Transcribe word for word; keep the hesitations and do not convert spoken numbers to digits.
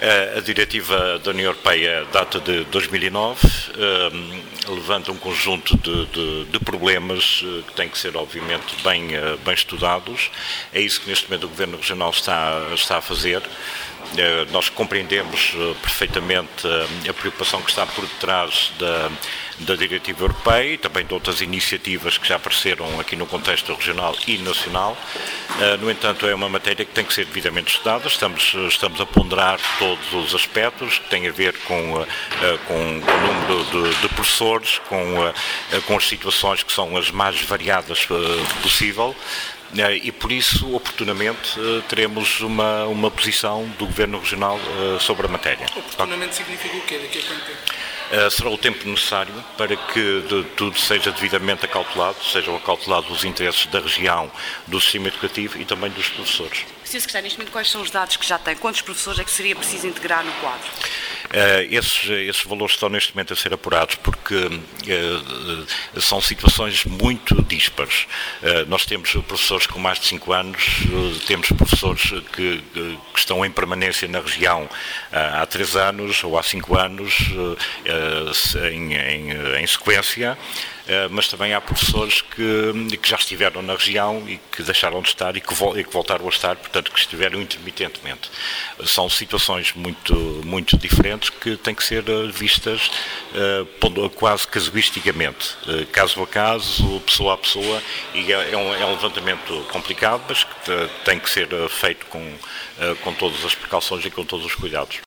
A diretiva da União Europeia data de dois mil e nove, levanta um conjunto de, de, de problemas que têm que ser, obviamente, bem, bem estudados. É isso que neste momento o Governo Regional está, está a fazer. Nós compreendemos perfeitamente a preocupação que está por detrás da, da diretiva europeia e também de outras iniciativas que já apareceram aqui no contexto regional e nacional. No entanto, é uma matéria que tem que ser devidamente estudada. Estamos, estamos a ponderar todos os aspectos que têm a ver com, com o número de, de professores, com, com as situações que são as mais variadas possível. E por isso, oportunamente, teremos uma, uma posição do Governo Regional sobre a matéria. Oportunamente significa o quê? Daqui a quanto tempo? Uh, será o tempo necessário para que de, tudo seja devidamente acautelado, sejam acautelados os interesses da região, do sistema educativo e também dos professores. senhor Secretário, neste momento, quais são os dados que já tem? Quantos professores é que seria preciso integrar no quadro? Uh, esses, esses valores estão neste momento a ser apurados porque uh, são situações muito díspares. Uh, nós temos professores com mais de cinco anos, uh, temos professores que, que estão em permanência na região uh, há três anos ou há cinco anos, uh, uh, em, em, em sequência. Uh, mas também há professores que, que já estiveram na região e que deixaram de estar e que, vol- e que voltaram a estar, portanto, que estiveram intermitentemente. Uh, são situações muito, muito diferentes que têm que ser uh, vistas uh, quase casuisticamente, uh, caso a caso, pessoa a pessoa, e é, é, um, é um levantamento complicado, mas que uh, tem que ser uh, feito com, uh, com todas as precauções e com todos os cuidados.